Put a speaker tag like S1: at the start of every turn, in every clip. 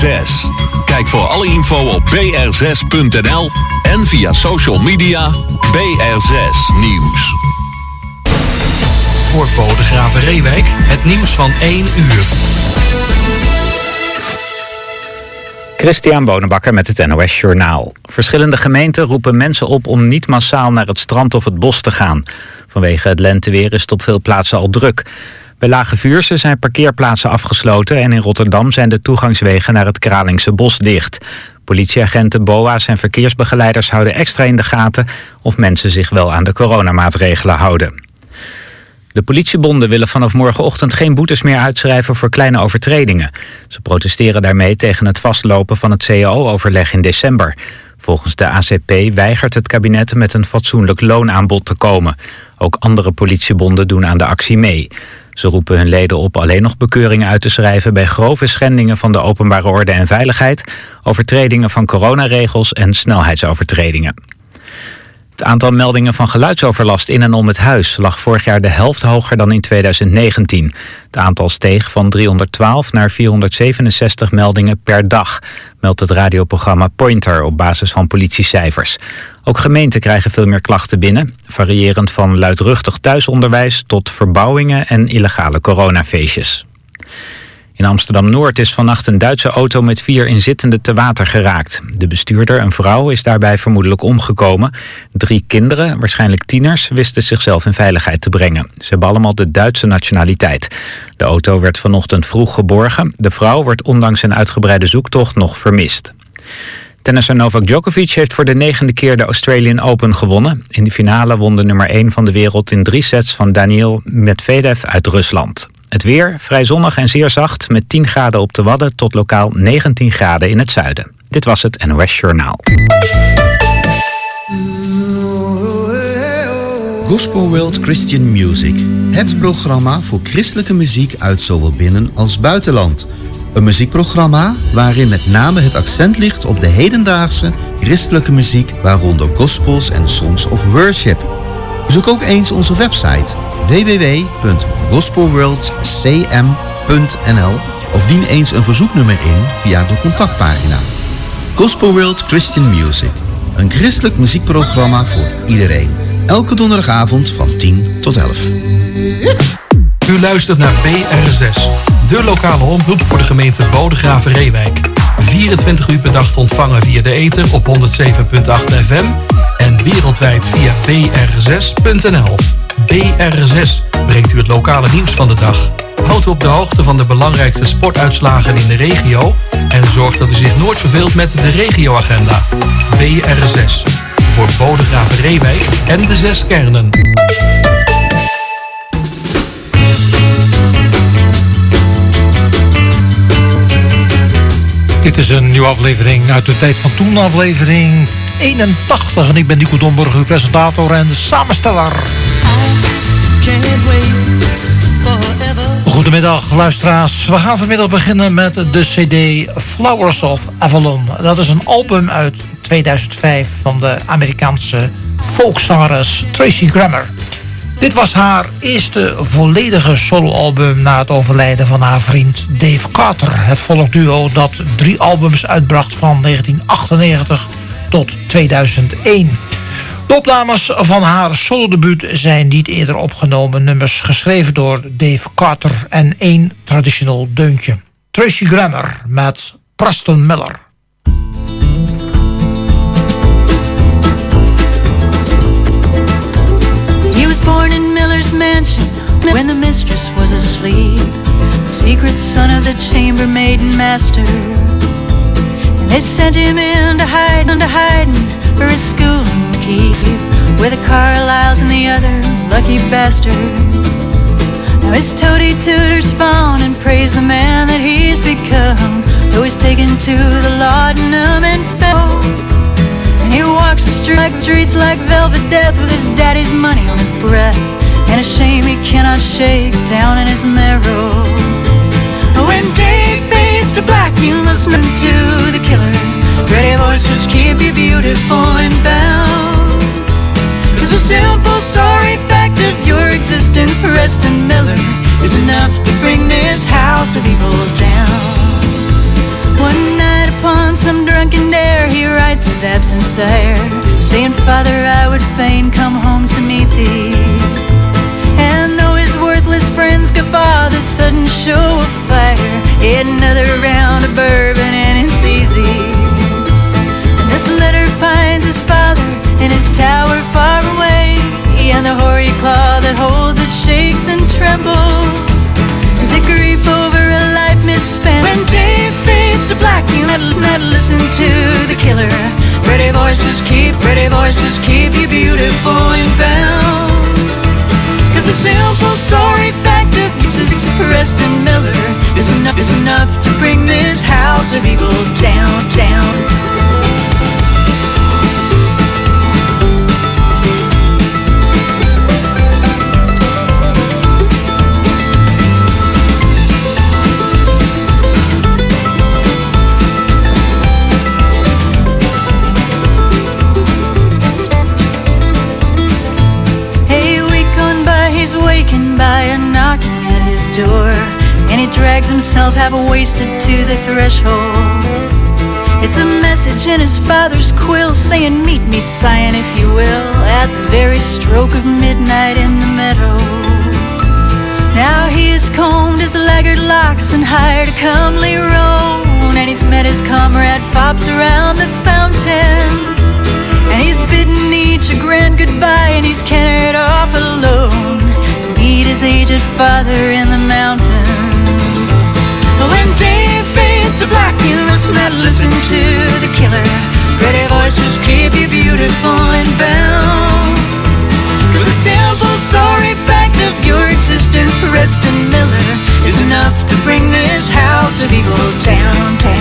S1: BR6. Kijk voor alle info op br6.nl en via social media BR6 Nieuws.
S2: Voor Bodegraven Reewijk, het nieuws van 1 uur.
S3: Christian Bonenbakker met het NOS Journaal. Verschillende gemeenten roepen mensen op om niet massaal naar het strand of het bos te gaan. Vanwege het lenteweer is het op veel plaatsen al druk. Bij Lage Vuursche zijn parkeerplaatsen afgesloten en in Rotterdam zijn de toegangswegen naar het Kralingse bos dicht. Politieagenten, BOA's en verkeersbegeleiders houden extra in de gaten of mensen zich wel aan de coronamaatregelen houden. De politiebonden willen vanaf morgenochtend geen boetes meer uitschrijven voor kleine overtredingen. Ze protesteren daarmee tegen het vastlopen van het CAO-overleg in december. Volgens de ACP weigert het kabinet met een fatsoenlijk loonaanbod te komen. Ook andere politiebonden doen aan de actie mee. Ze roepen hun leden op alleen nog bekeuringen uit te schrijven bij grove schendingen van de openbare orde en veiligheid, overtredingen van coronaregels en snelheidsovertredingen. Het aantal meldingen van geluidsoverlast in en om het huis lag vorig jaar de helft hoger dan in 2019. Het aantal steeg van 312 naar 467 meldingen per dag, meldt het radioprogramma Pointer op basis van politiecijfers. Ook gemeenten krijgen veel meer klachten binnen, variërend van luidruchtig thuisonderwijs tot verbouwingen en illegale coronafeestjes. In Amsterdam-Noord is vannacht een Duitse auto met 4 inzittenden te water geraakt. De bestuurder, een vrouw, is daarbij vermoedelijk omgekomen. 3 kinderen, waarschijnlijk tieners, wisten zichzelf in veiligheid te brengen. Ze hebben allemaal de Duitse nationaliteit. De auto werd vanochtend vroeg geborgen. De vrouw wordt ondanks een uitgebreide zoektocht nog vermist. Tennisser Novak Djokovic heeft voor de 9e keer de Australian Open gewonnen. In de finale won de nummer 1 van de wereld in 3 sets van Daniil Medvedev uit Rusland. Het weer, vrij zonnig en zeer zacht, met 10 graden op de Wadden tot lokaal 19 graden in het zuiden. Dit was het NOS Journaal.
S4: Gospel World Christian Music. Het programma voor christelijke muziek uit zowel binnen- als buitenland. Een muziekprogramma waarin met name het accent ligt op de hedendaagse christelijke muziek, waaronder gospels en songs of worship. Bezoek ook eens onze website www.gospelworldcm.nl of dien eens een verzoeknummer in via de contactpagina. Gospel World Christian Music. Een christelijk muziekprogramma voor iedereen. Elke donderdagavond van 10 tot 11.
S2: U luistert naar BR6, de lokale omroep voor de gemeente Bodegraven-Reewijk. 24 uur per dag te ontvangen via de ether op 107.8 FM en wereldwijd via br6.nl. BR6 brengt u het lokale nieuws van de dag. Houdt u op de hoogte van de belangrijkste sportuitslagen in de regio en zorgt dat u zich nooit verveelt met de regioagenda. BR6 voor Bodegraven-Reewijk en de 6 kernen.
S5: Dit is een nieuwe aflevering uit de Tijd van Toen, aflevering 81. En ik ben Nico Domburg, uw presentator en de samensteller. Goedemiddag luisteraars. We gaan vanmiddag beginnen met de CD Flowers of Avalon. Dat is een album uit 2005 van de Amerikaanse folkzangeres Tracy Grammer. Dit was haar eerste volledige soloalbum na het overlijden van haar vriend Dave Carter. Het volkduo dat 3 albums uitbracht van 1998 tot 2001. De opnames van haar solodebuut zijn niet eerder opgenomen nummers geschreven door Dave Carter en 1 traditioneel deuntje. Tracy Grammer met Preston Miller.
S6: He was born in Miller's mansion when the mistress was asleep, secret son of the chambermaid and master. And they sent him in to hiding for his schooling to keep, with the Carlyles and the other lucky bastards. Now his toady tutors fawn and praise the man that he's become, though he's taken to the laudanum and fell. And he walks the streets like velvet death, with his daddy's money on his breath, and a shame he cannot shake down in his marrow. When day fades to black, you must run to the killer. Ready voices keep you beautiful and bound, 'cause the simple sorry fact of your existence, Preston Miller, is enough to bring this house of evil down. One his absent sire, saying, Father, I would fain come home to meet thee. And though his worthless friends guffaw the sudden show of fire, another round of bourbon and it's easy. And this letter finds his father in his tower far away, and the hoary claw that holds it shakes and trembles. Is it grief over a life misspent? When day fades to black, you not listen to the killer. Pretty voices keep you beautiful and bound. 'Cause the simple sorry fact of uses expressed in Miller is enough to bring this house of evil down. By a knocking at his door, and he drags himself half-wasted to the threshold. It's a message in his father's quill saying, meet me, scion, if you will, at the very stroke of midnight in the meadow. Now he has combed his laggard locks and hired a comely roan, and he's met his comrade fops around the fountain, and he's bidden each a grand goodbye, and he's carried off alone meet his aged father in the mountains. When day fades to black, you must not listen to the killer. Pretty voices keep you beautiful and bound. 'Cause the simple sorry fact of your existence, Preston Miller, is enough to bring this house of evil down.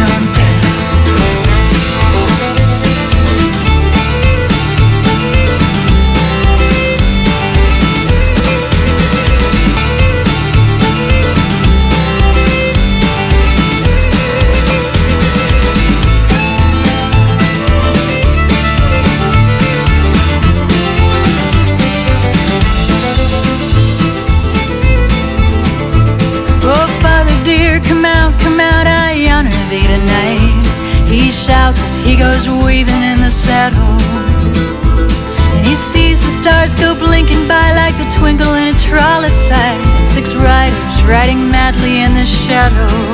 S6: Come out, I honor thee tonight. He shouts as he goes weaving in the saddle, and he sees the stars go blinking by like the twinkle in a trollope's eye, and 6 riders riding madly in the shadows.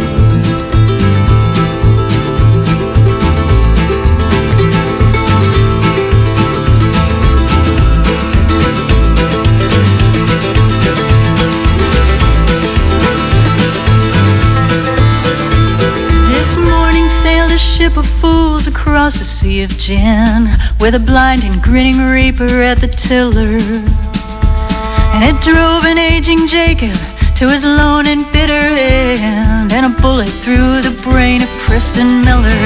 S6: Ship of fools across a sea of gin, with a blinding, grinning reaper at the tiller. And it drove an aging Jacob to his lone and bitter end, and a bullet through the brain of Preston Miller.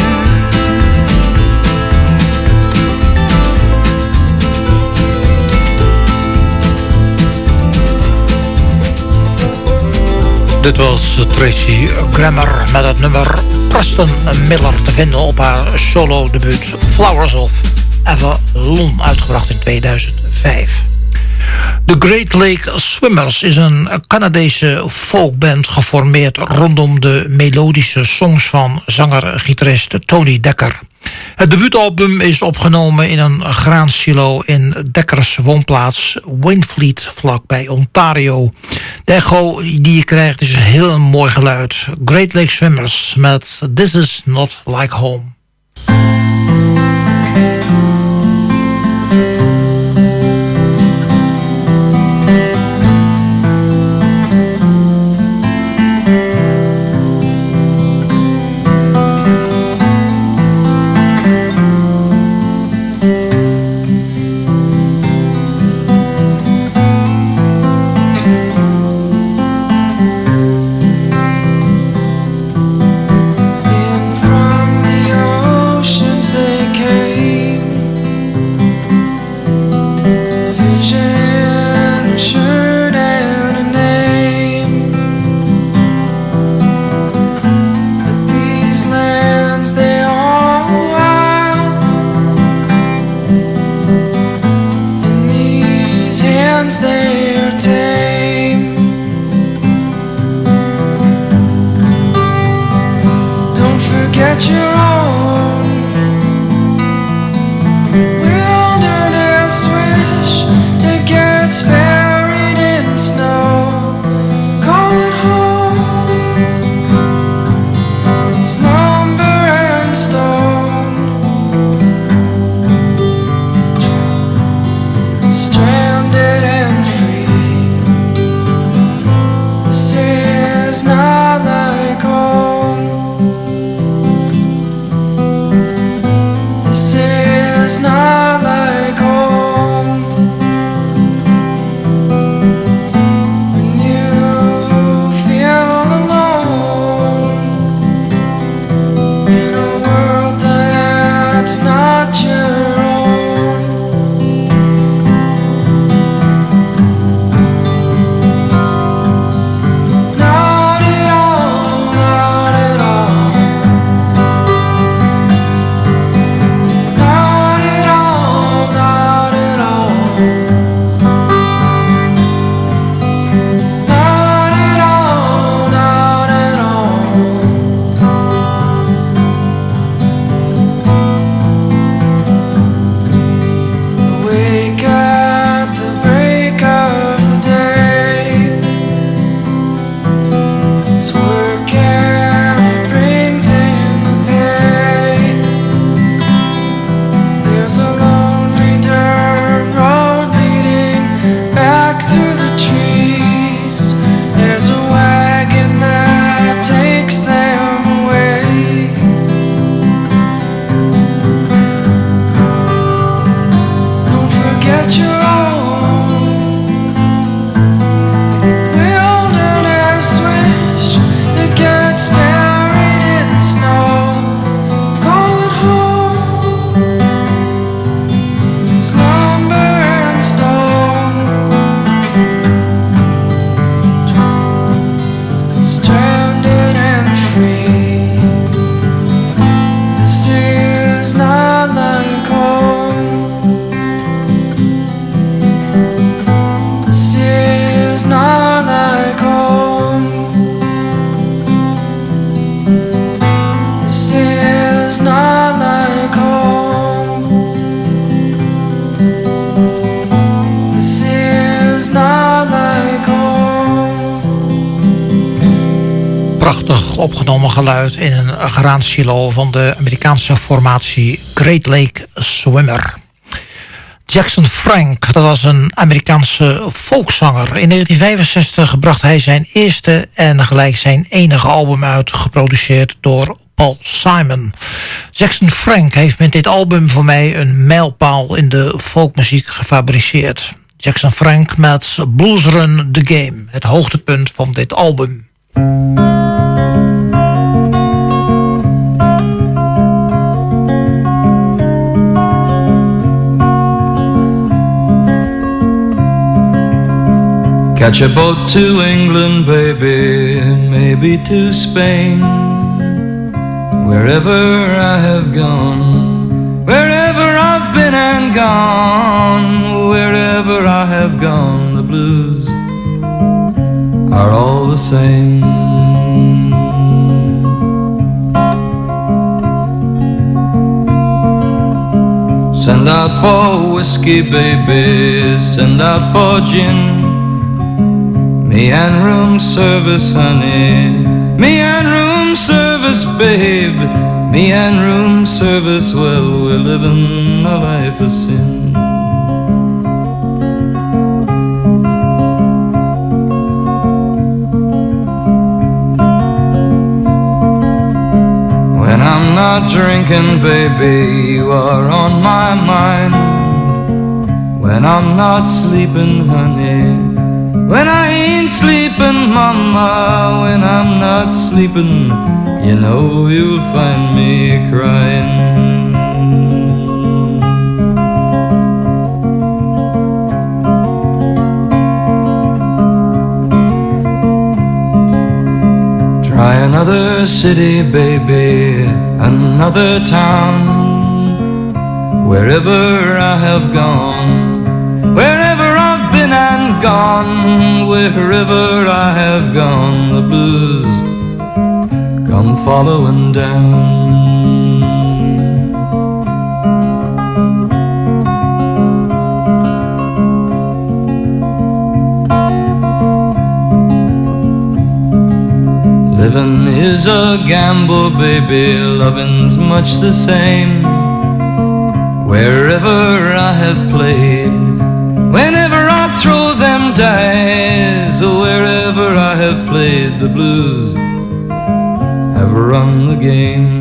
S5: Dit was Tracy Grammer met het nummer Preston Miller, te vinden op haar solo-debuut Flowers of Avalon, uitgebracht in 2005. De Great Lake Swimmers is een Canadese folkband geformeerd rondom de melodische songs van zanger-gitarist Tony Dekker. Het debuutalbum is opgenomen in een graansilo in Dekkers woonplaats Wainfleet, vlakbij Ontario. De echo die je krijgt is een heel mooi geluid. Great Lake Swimmers met This Is Not Like Home.
S7: Get your own
S5: prachtig opgenomen geluid in een garaanssilo van de Amerikaanse formatie Great Lake Swimmer. Jackson Frank, dat was een Amerikaanse folkzanger. In 1965 bracht hij zijn eerste en gelijk zijn enige album uit, geproduceerd door Paul Simon. Jackson Frank heeft met dit album voor mij een mijlpaal in de folkmuziek gefabriceerd. Jackson Frank met Blues Run the Game, het hoogtepunt van dit album.
S7: Catch a boat to England, baby, maybe to Spain. Wherever I have gone, wherever I've been and gone, wherever I have gone, the blues are all the same. Send out for whiskey, baby, send out for gin. Me and room service, honey, me and room service, babe, me and room service, well, we're living a life of sin. When I'm not drinking, baby, you are on my mind. When I'm not sleeping, honey, when I ain't sleeping, mama, when I'm not sleeping, you know you'll find me crying. Try another city, baby, another town. Wherever I have gone, wherever I've been and gone, wherever I have gone, the blues come following down. Living is a gamble, baby, loving's much the same. Wherever I have played, whenever I throw them dice, wherever I have played, the blues have run the game.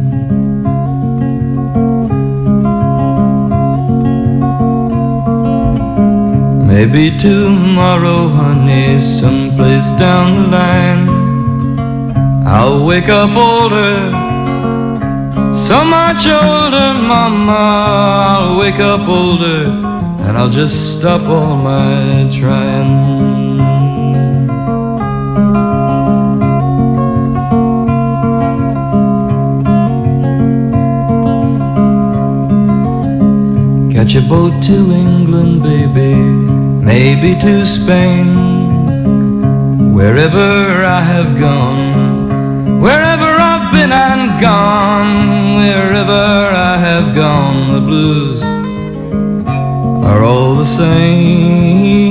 S7: Maybe tomorrow, honey, someplace down the line, I'll wake up older, so much older, mama, I'll wake up older, and I'll just stop all my trying. Catch a boat to England, baby, maybe to Spain. Wherever I have gone, wherever I've been and gone, wherever I have gone, the blues are all the same.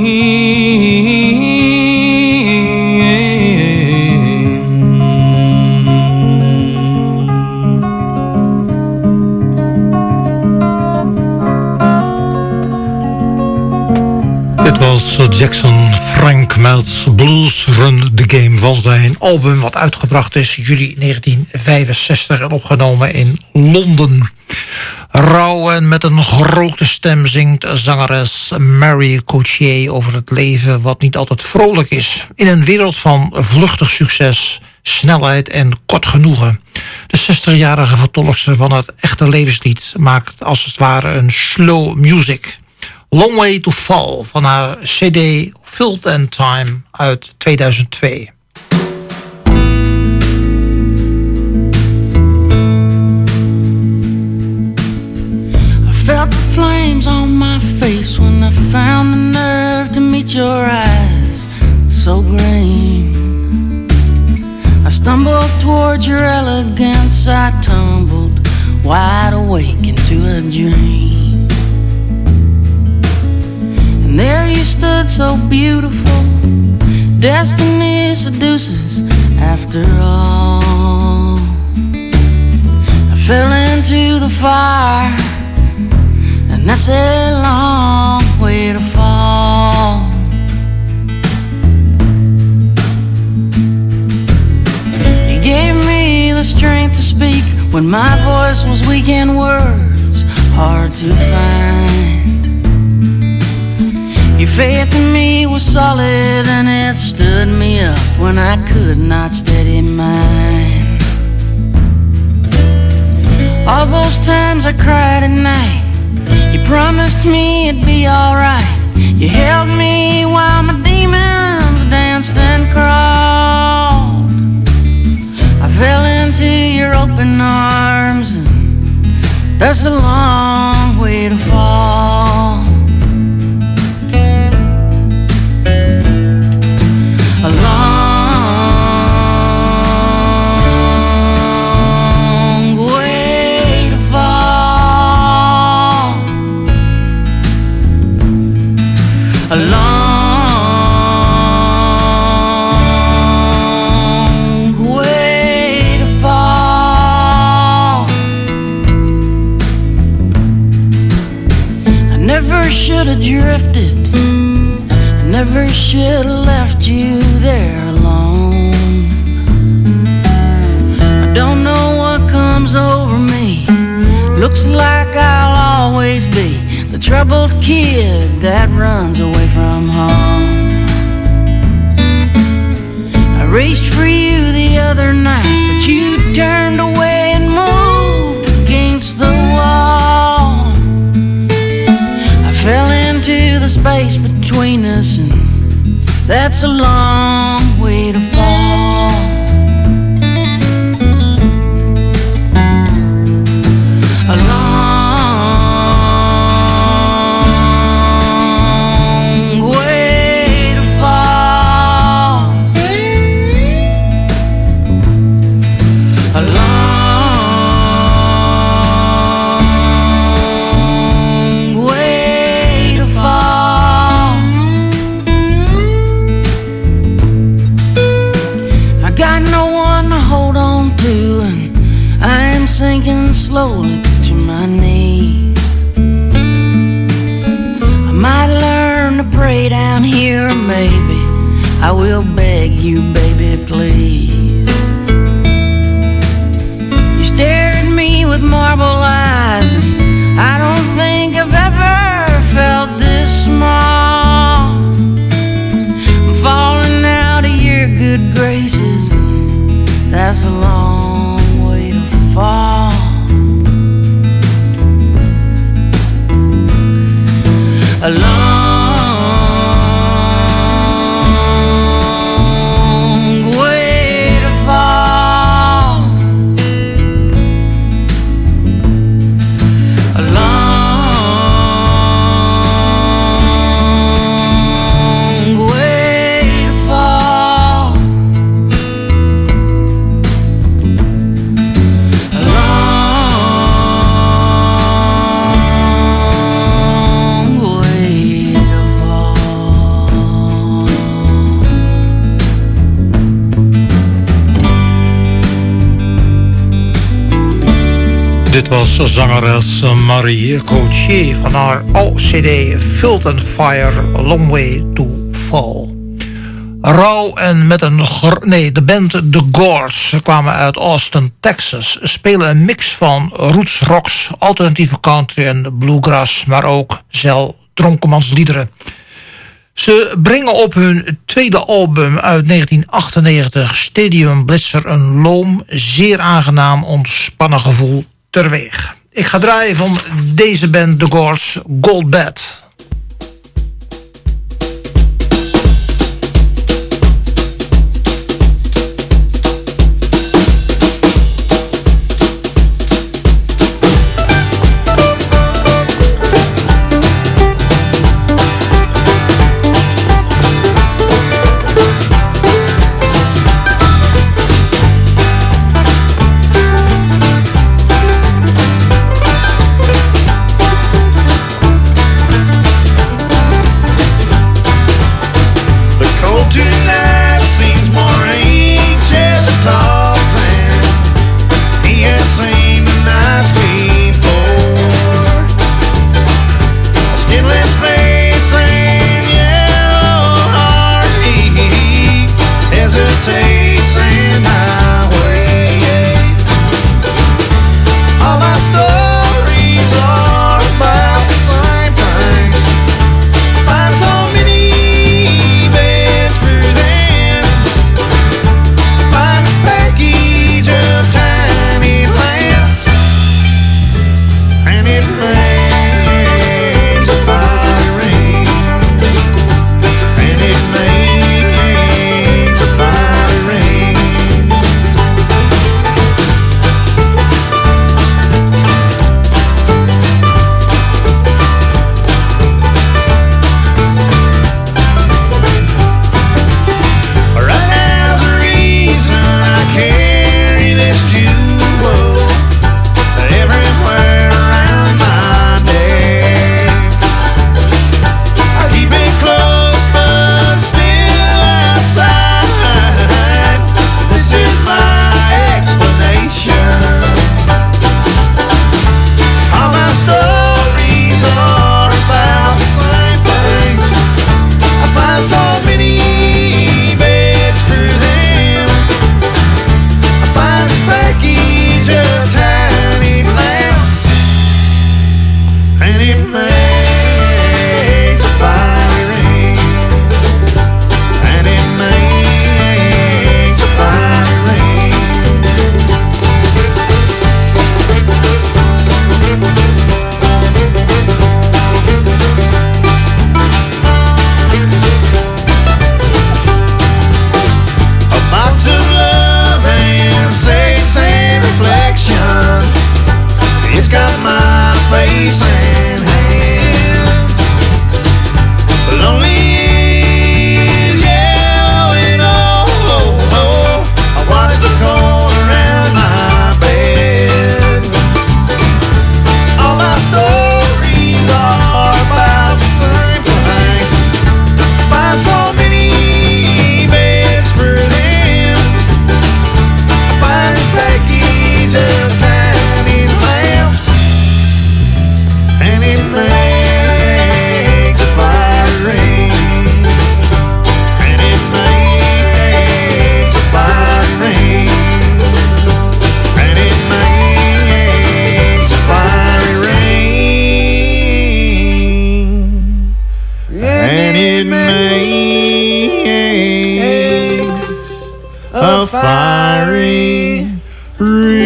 S5: Dit was Jackson Frank met Blues Run the Game van zijn album wat uitgebracht is juli 1965 en opgenomen in Londen. Rauw en met een gerookte stem zingt zangeres Mary Gauthier over het leven wat niet altijd vrolijk is. In een wereld van vluchtig succes, snelheid en kort genoegen. De 60-jarige vertolkster van het echte levenslied maakt als het ware een slow music. Long Way to Fall van haar CD Filth and Time uit 2002.
S8: Felt the flames on my face when I found the nerve to meet your eyes, so green. I stumbled towards your elegance, I tumbled wide awake into a dream. There you stood so beautiful, destiny seduces after all. I fell into the fire, and that's a long way to fall. You gave me the strength to speak when my voice was weak and words hard to find. Your faith in me was solid, and it stood me up when I could not steady mine. All those times I cried at night, you promised me it'd be alright. You held me while my demons danced and crawled. I fell into your open arms, and that's a long way to fall. A long way to fall. A long way to fall. I never should have drifted, I never should have left you there alone. I don't know what comes over me, looks like I'll always be the troubled kid that runs away from home. I reached for you the other night, but you turned away and moved against the wall. I fell into the space between us, and that's a long way to fall. A long way to fall. A long way to fall. I got no one to hold on to, and I'm sinking slowly to my knees. I might learn to pray down here, or maybe I will beg you, baby, please. You stare at me with marble eyes, and I don't think I've ever felt this small. I'm falling out of your good graces, and that's a long way to fall. A long way to fall. A long way to fall. A long way to fall.
S5: Dit was zangeres Marie Gauthier van haar CD Filth and Fire, A Long Way to Fall. Rauw en met een... de band The Gourds. Ze kwamen uit Austin, Texas. Spelen een mix van roots rocks, alternatieve country en bluegrass, maar ook dronkenmansliederen. Ze brengen op hun tweede album uit 1998, Stadium Blitzer, een loom, zeer aangenaam, ontspannen gevoel terweeg. Ik ga draaien van deze band The Gourds, Gold Bed.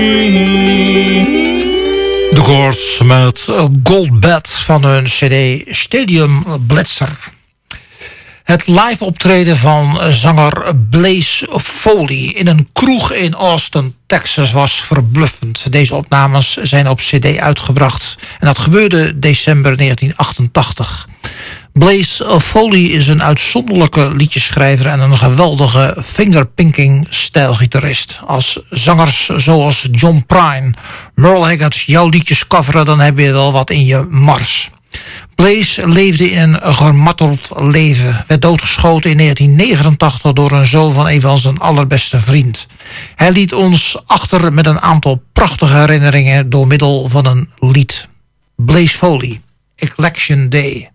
S5: De Chords met Goldbed van hun cd Stadium Blitzer. Het live optreden van zanger Blaze Foley in een kroeg in Austin, Texas was verbluffend. Deze opnames zijn op cd uitgebracht en dat gebeurde december 1988. Blaze Foley is een uitzonderlijke liedjeschrijver en een geweldige fingerpicking-stijlgitarist. Als zangers zoals John Prine, Merle Haggard jouw liedjes coveren, dan heb je wel wat in je mars. Blaze leefde in een gemarteld leven. Werd doodgeschoten in 1989 door een zoon van een van zijn allerbeste vriend. Hij liet ons achter met een aantal prachtige herinneringen door middel van een lied. Blaze Foley, Election Day.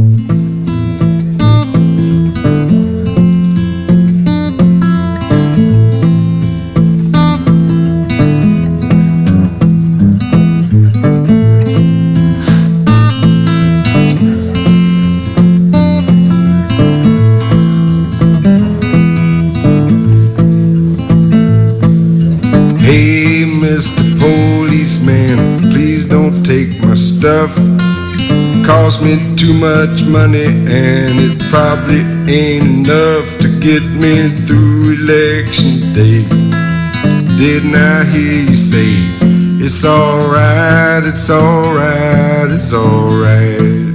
S9: Hey, Mr. Policeman, please don't take my stuff. Cost me too much money and it probably ain't enough to get me through election day. Didn't I hear you say, it's alright, it's alright, it's alright.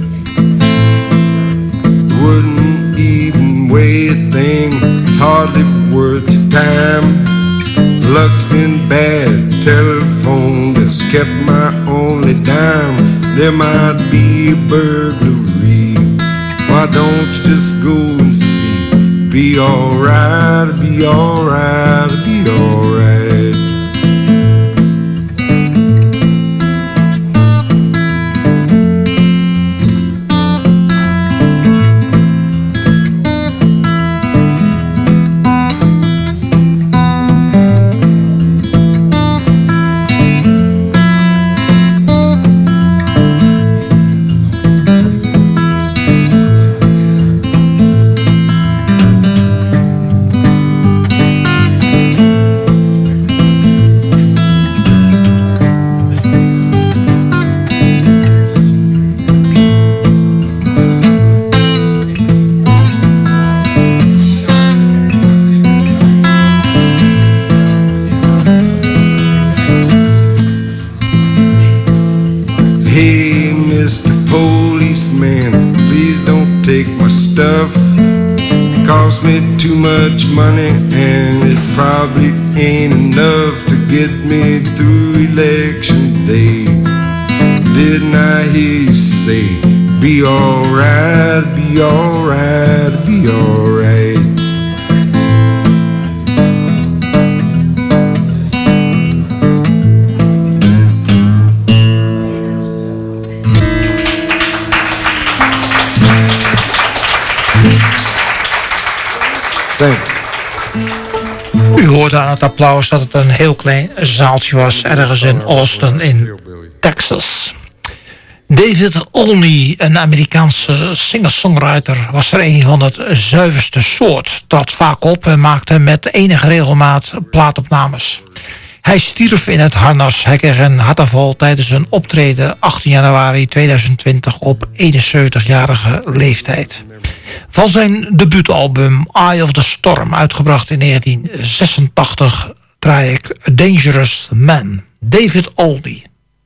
S9: Wouldn't even weigh a thing, it's hardly worth your time. Luck's been bad, telephone just kept my only dime. There might be a burglary, why don't you just go and see? Be alright, be alright, be alright. Me too much money and it probably ain't enough to get me through election day. Didn't I hear you say, be alright, be alright, be alright.
S5: U hoorde aan het applaus dat het een heel klein zaaltje was, ergens in Austin in Texas. David Olney, een Amerikaanse singer-songwriter, was er een van het zuiverste soort. Trad vaak op en maakte met enige regelmaat plaatopnames. Hij stierf in het harnas. Hij kreeg een hartaanval tijdens een optreden 18 januari 2020 op 71-jarige leeftijd. Van zijn debuutalbum Eye of the Storm, uitgebracht in 1986, draai ik A Dangerous Man, David Olney.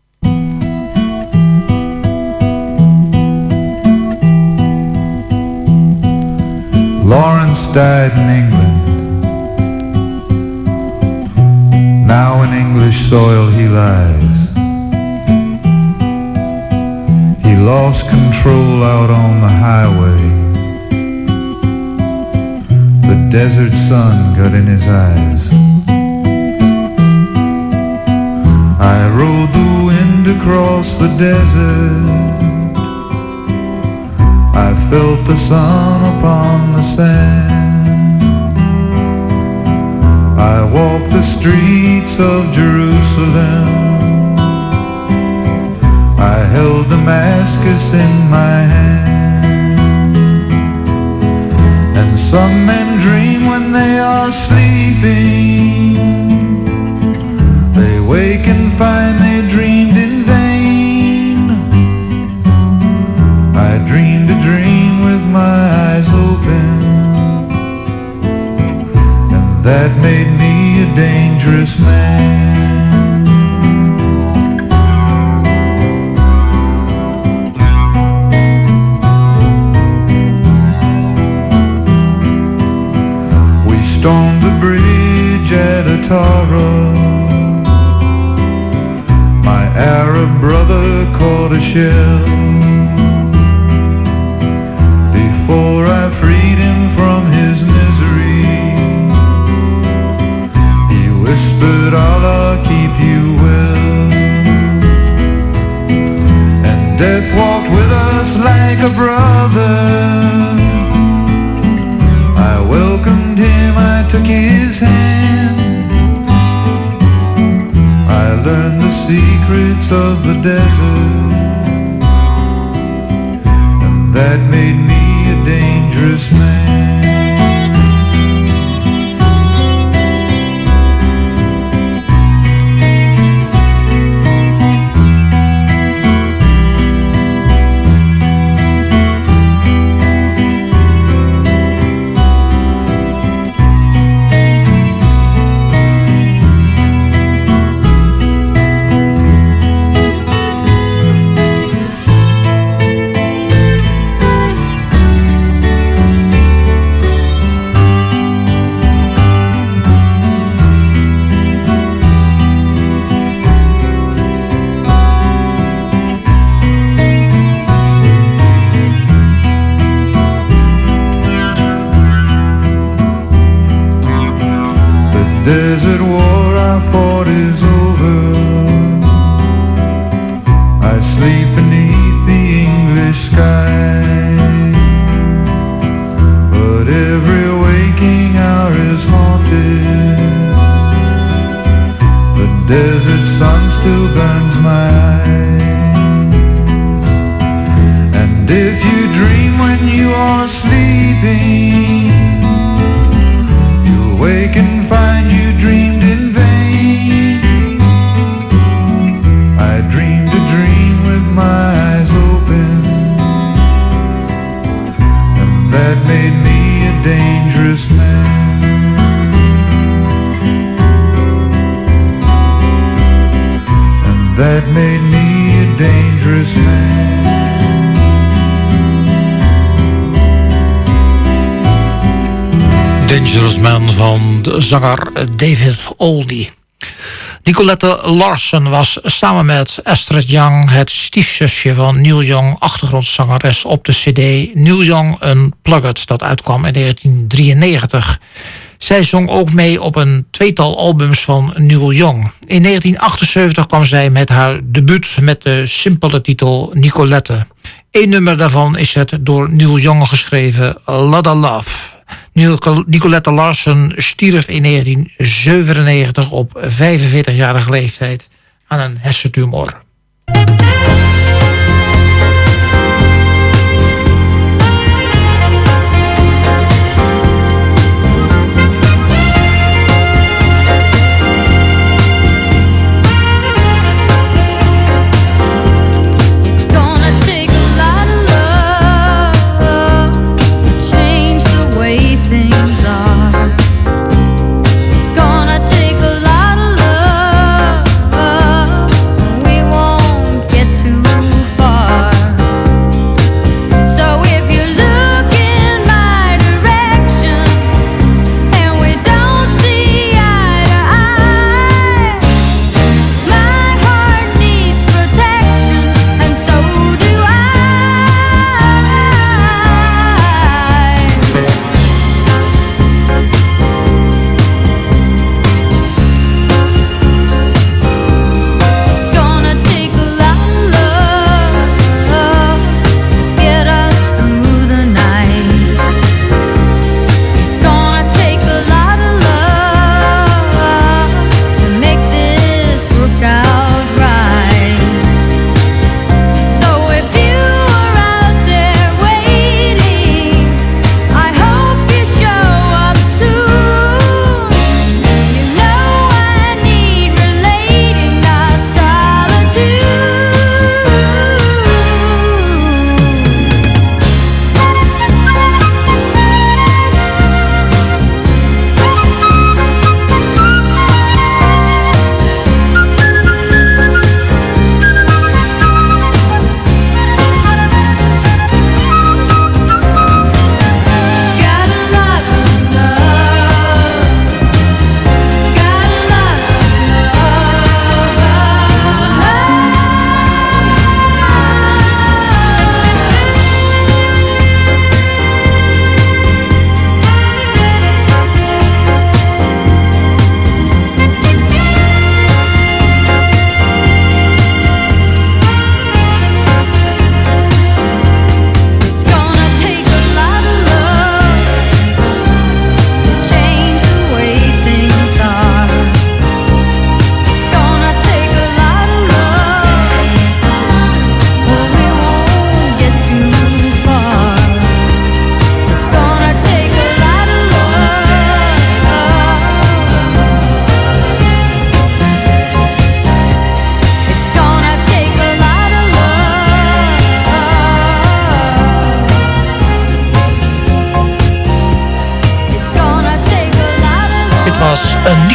S10: Lawrence died in England. Now in English soil he lies. He lost control out on the highway. The desert sun got in his eyes. I rode the wind across the desert. I felt the sun upon the sand. I walked the streets of Jerusalem. I held Damascus in my hand. And some men dream when they are sleeping. They wake and find they dreamed in vain. I dreamed a dream with my eyes open, and that made me a dangerous man. We stormed the bridge at Atara. My Arab brother caught a shell. Before I freed him from his misery, he whispered, Allah keep you well. And death walked with us like a brother. I welcomed him, I took his hand. I learned the secrets of the desert, and that made me a dangerous man. Desert war I fought is over. I sleep beneath the English sky, but every waking hour is haunted. The desert sun still burns my eyes, and if you dream when you are sleeping, you'll wake and find you dreamed in vain. I dreamed a dream with my eyes open, and that made me a dangerous man. And that made me a dangerous man.
S5: Dangerous Man van de zanger David Oldie. Nicolette Larson was samen met Astrid Young het stiefzusje van Neil Young, achtergrondzangeres op de cd Neil Young Unplugged, dat uitkwam in 1993. Zij zong ook mee op een tweetal albums van Neil Young. In 1978 kwam zij met haar debuut met de simpele titel Nicolette. Eén nummer daarvan is het door Neil Young geschreven Lotta Love. Nicolette Larson stierf in 1997 op 45-jarige leeftijd aan een hersentumor.
S6: To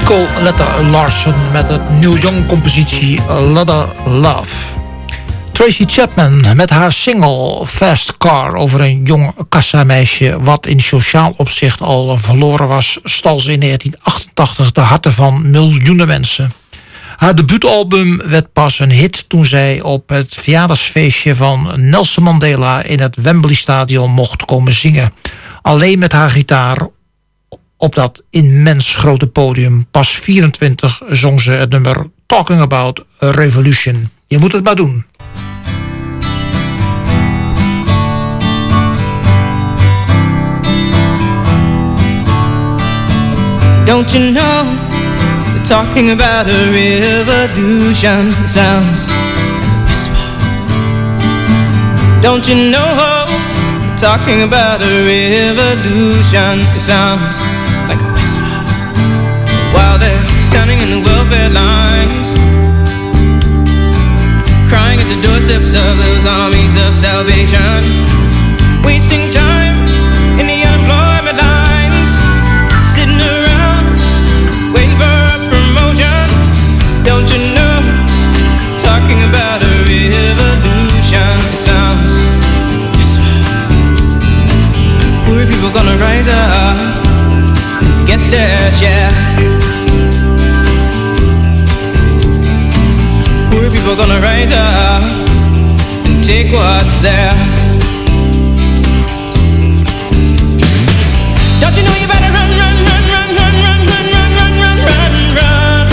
S5: Nicoletta Larson met het Neil Young compositie Lotta Love. Tracy Chapman met haar single Fast Car over een jong kassameisje wat in sociaal opzicht al verloren was, stal ze in 1988 de harten van miljoenen mensen. Haar debuutalbum werd pas een hit toen zij op het verjaardagsfeestje van Nelson Mandela in het Wembley Stadion mocht komen zingen. Alleen met haar gitaar op dat immens grote podium. Pas 24 zong ze het nummer Talking About a Revolution. Je moet het maar doen.
S11: Don't you know, we're talking about a revolution. It sounds like a whisper. Don't you know, we're talking about a revolution. It sounds like a whisper. While they're standing in the welfare lines, crying at the doorsteps of those armies of salvation, wasting time in the unemployment lines, sitting around waiting for a promotion. Don't you know, talking about a revolution. It sounds like a whisper. Poor people gonna rise up, get their share. Poor people gonna rise up and take what's theirs. Don't you know you better run, run, run, run, run, run, run, run, run, run, run, run.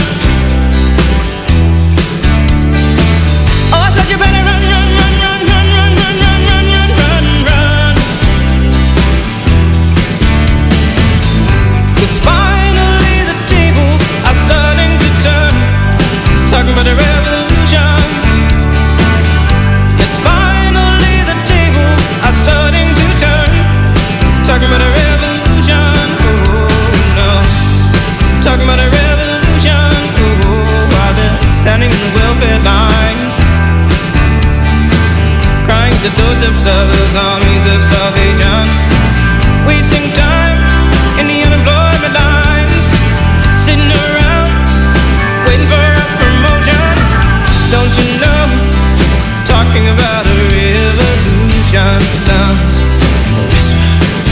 S11: Oh, I said you better run, run, run, run, run, run, run, run, run, run, run, run. 'Cause finally the tables are starting to turn, talking about a revolution. Yes, finally the tables are starting to turn, talking about a revolution. Oh no, talking about a revolution. Oh, while they're standing in the welfare lines, crying at the doorsteps of those armies of salvation, wasting time in the unemployment lines, sitting around waiting for a promotion. Don't you know, talking about a revolution. Sounds like a whisper.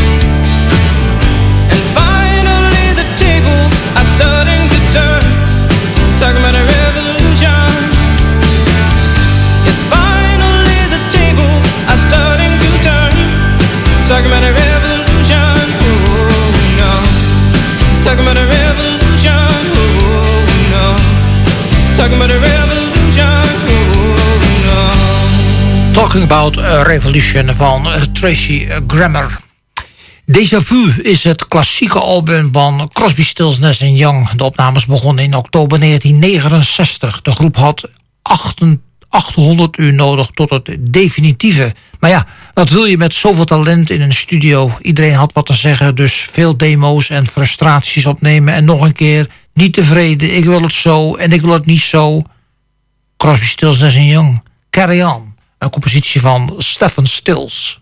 S11: And finally the tables are starting to turn, talking about a revolution. Yes, finally the tables are starting to turn, talking about a revolution. Oh no, talking about a revolution. Oh no, talking about a revolution. Oh no.
S5: Talking About a Revolution van Tracy Grammer. Déjà Vu is het klassieke album van Crosby, Stills, Nash & Young. De opnames begonnen in oktober 1969. De groep had 800 uur nodig tot het definitieve. Maar ja, wat wil je met zoveel talent in een studio? Iedereen had wat te zeggen, dus veel demo's en frustraties opnemen. En nog een keer, niet tevreden, ik wil het zo en ik wil het niet zo. Crosby, Stills, Nash & Young. Carry On, een compositie van Stephen Stills.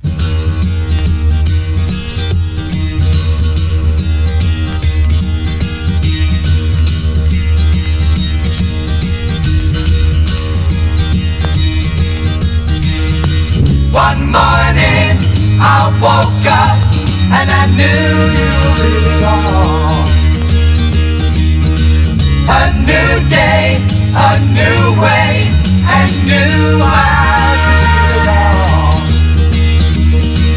S12: One morning I woke up and I knew you were really gone. A new day, a new way, and new eyes to see along.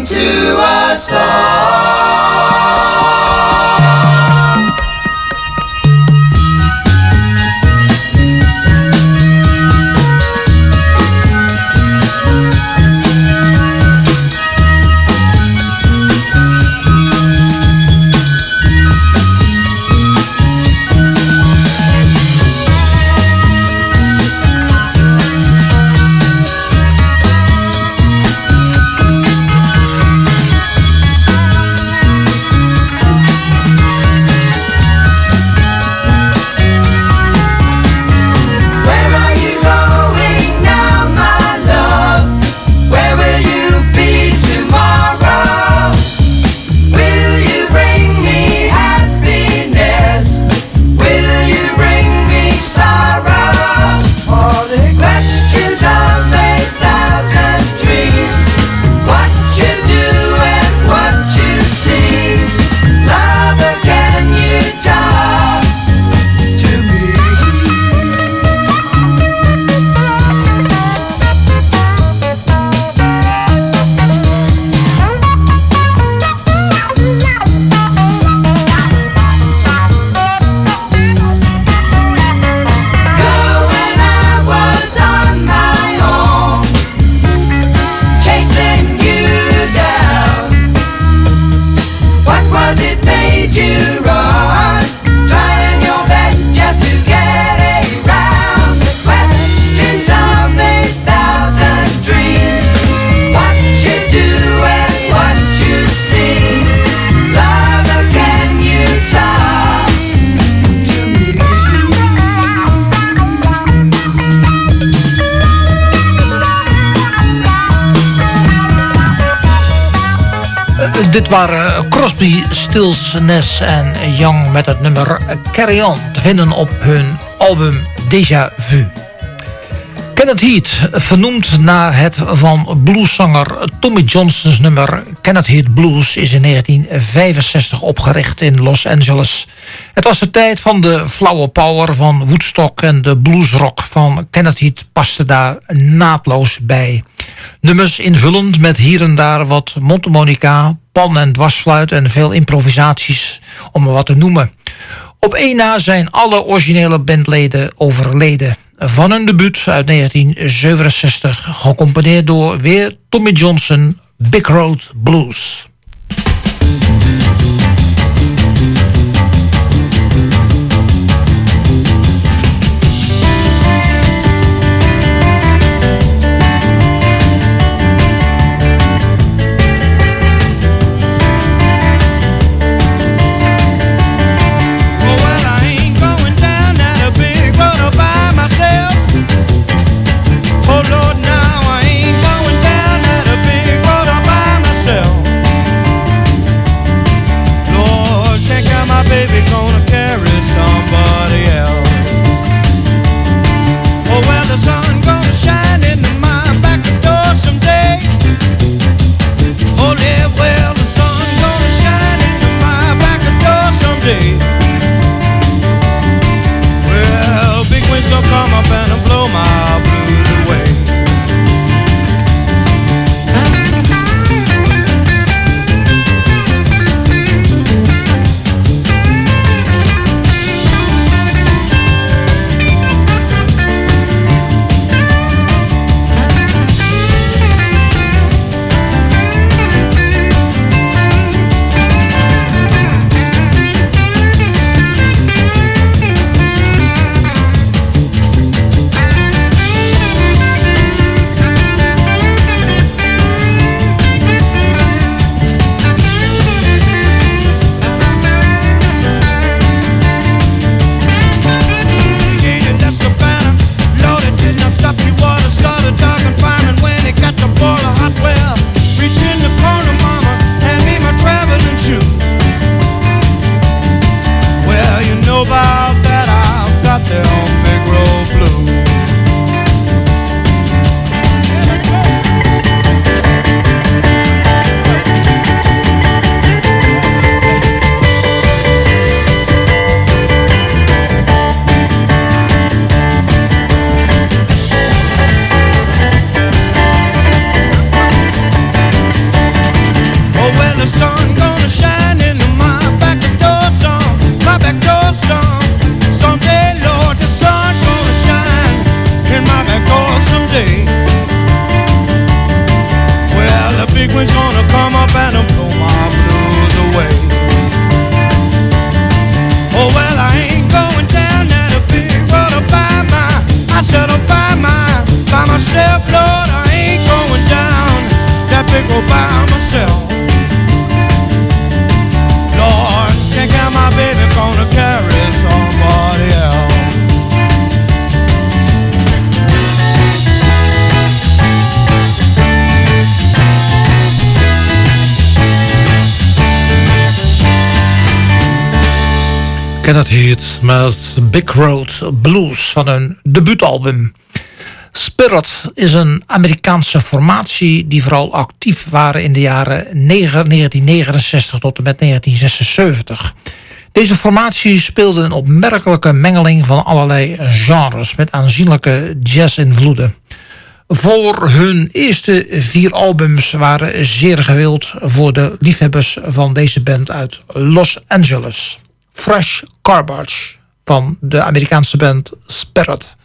S12: sing to us all.
S5: Dit waren Crosby, Stills, Nash en Young met het nummer Carry On, te vinden op hun album Déjà Vu. Kenneth Heat, vernoemd naar het van blueszanger Tommy Johnson's nummer Kenneth Heat Blues, is in 1965 opgericht in Los Angeles. Het was de tijd van de flower power van Woodstock en de bluesrock van Kenneth Heat paste daar naadloos bij. Nummers invullend met hier en daar wat mondharmonica, pan- en dwarsfluit en veel improvisaties, om maar wat te noemen. Op één na zijn alle originele bandleden overleden. Van hun debuut uit 1967, gecomponeerd door weer Tommy Johnson, Big Road Blues.
S10: Oh Lord, now I ain't going down that big road all by myself.
S13: Well, I ain't going down that a big road I said I'll by myself, Lord. I ain't going down that big road by myself. Lord, check out my baby, gonna carry somebody else.
S5: Kenneth Heat met Big Road Blues van hun debuutalbum. Spirit is een Amerikaanse formatie die vooral actief waren in de jaren 1969 tot en met 1976. Deze formatie speelde een opmerkelijke mengeling van allerlei genres met aanzienlijke jazz-invloeden. Voor hun eerste 4 albums waren zeer gewild voor de liefhebbers van deze band uit Los Angeles. Fresh Garbage van de Amerikaanse band Spirit.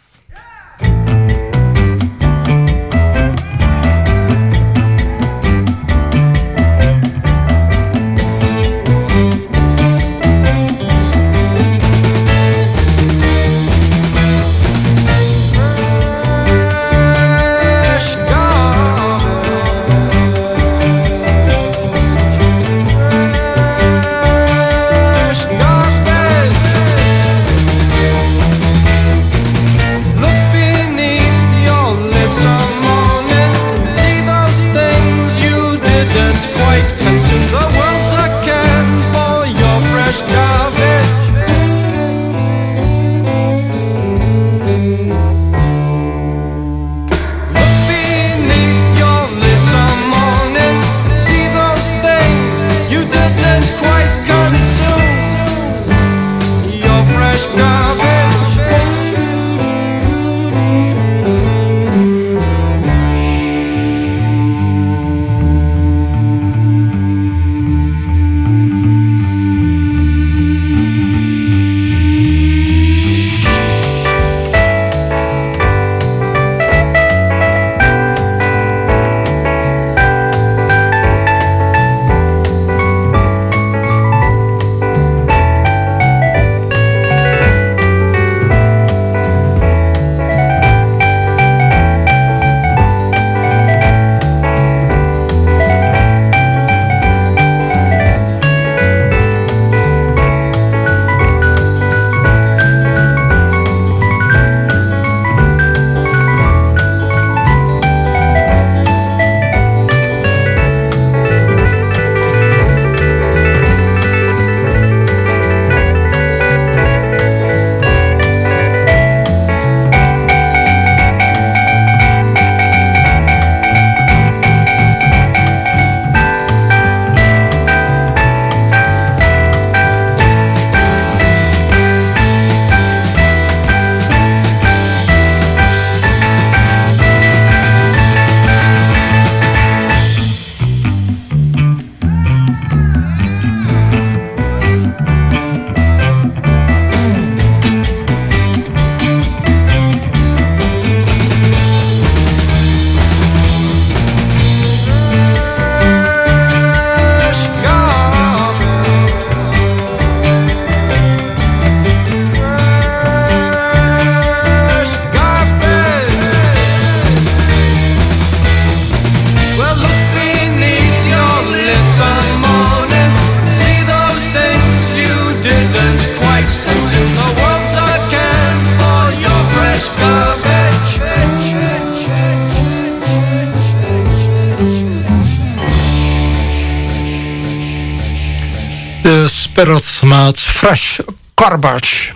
S5: Spirit met Fresh Garbage.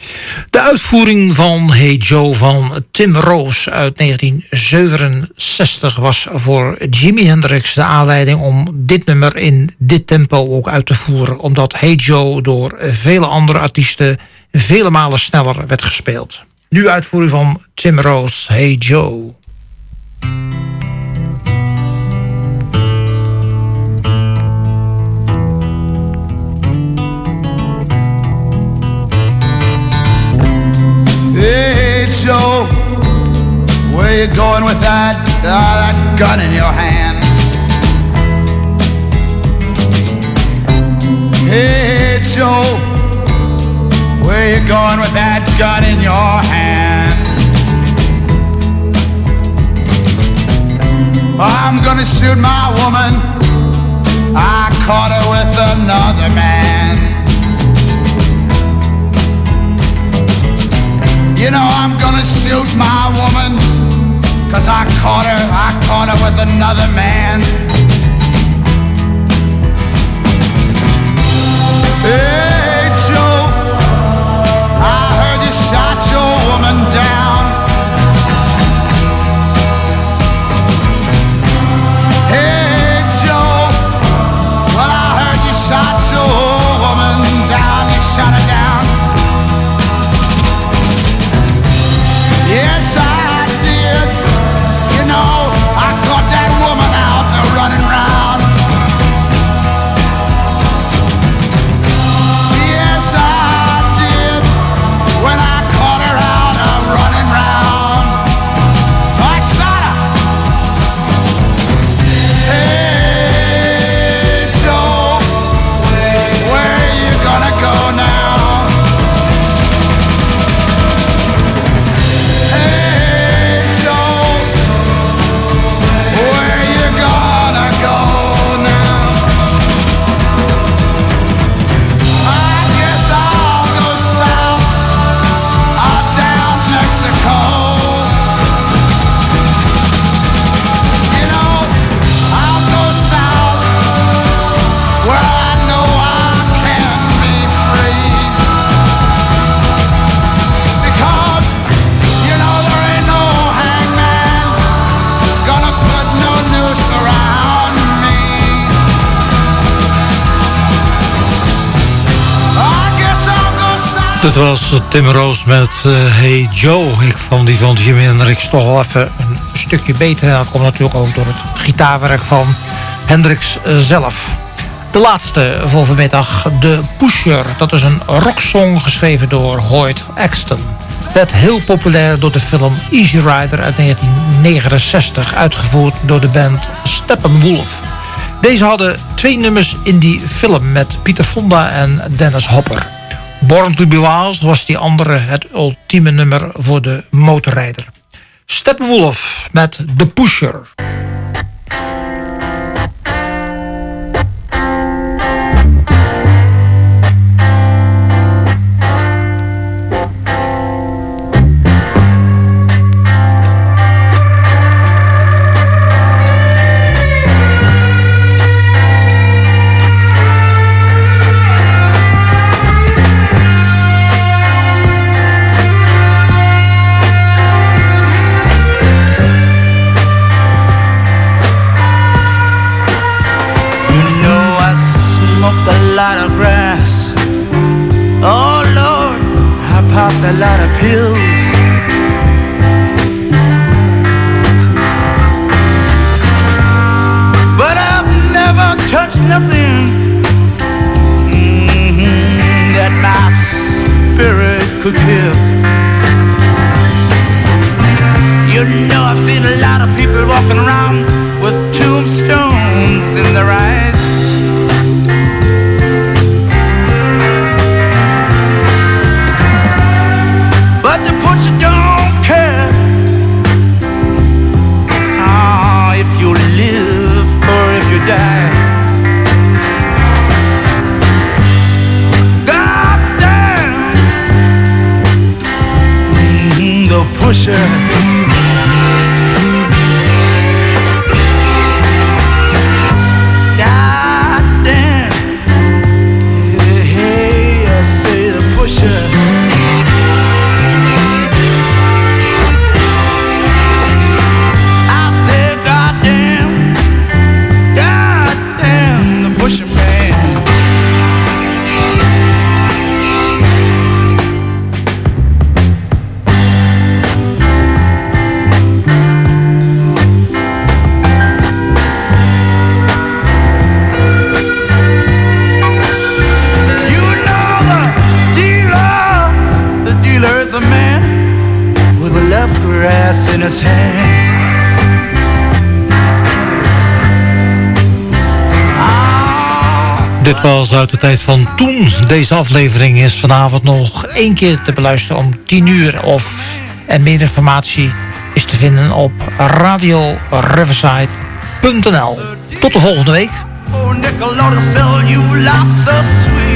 S5: De uitvoering van Hey Joe van Tim Rose uit 1967 was voor Jimi Hendrix de aanleiding om dit nummer in dit tempo ook uit te voeren, omdat Hey Joe door vele andere artiesten vele malen sneller werd gespeeld. Nu uitvoering van Tim Rose, Hey Joe.
S14: Joe, where you going with that gun in your hand? Hey Joe, Where you going with that gun in your hand? I'm gonna shoot my woman. I caught her with another man. You know I'm gonna shoot my woman, 'cause I caught her with another man. Hey Joe, I heard you shot your woman down. Hey Joe, well I heard you shot your woman down. You shot her down. Yes I did. You know I caught that woman out running round. Yes I did. When I caught her out running round, I shot her. Hey Joe, where you gonna go now? Hey Joe, where you gonna go now? I guess I'll go south, down Mexico. You know, I'll go south where I know I can be free. Because, you know, there ain't no hangman gonna put no noose around me. I guess I'll go south.
S5: Dat was Tim Roos met Hey Joe. Ik vond die van Jimi Hendrix toch wel even een stukje beter. Dat komt natuurlijk ook door het gitaarwerk van Hendrix zelf. De laatste voor vanmiddag, The Pusher. Dat is een rocksong geschreven door Hoyt Axton. Werd heel populair door de film Easy Rider uit 1969. Uitgevoerd door de band Steppenwolf. Deze hadden 2 nummers in die film met Pieter Fonda en Dennis Hopper. Born to be Wild was die andere het ultieme nummer voor de motorrijder. Steppenwolf met The Pusher.
S12: A lot of pills. But I've never touched nothing that my spirit could kill. You know I've seen a lot of people walking around with tombstones in their eyes. But the butcher don't care if you live or if you die. God damn, the pusher. God damn, hey, I say the pusher. In his hand.
S5: Dit was uit de tijd van toen. Deze aflevering is vanavond nog 1 keer te beluisteren om 10 uur. En meer informatie is te vinden op radioriverside.nl. Tot de volgende week.
S12: Oh, Nickelodeon, you lots of sweet.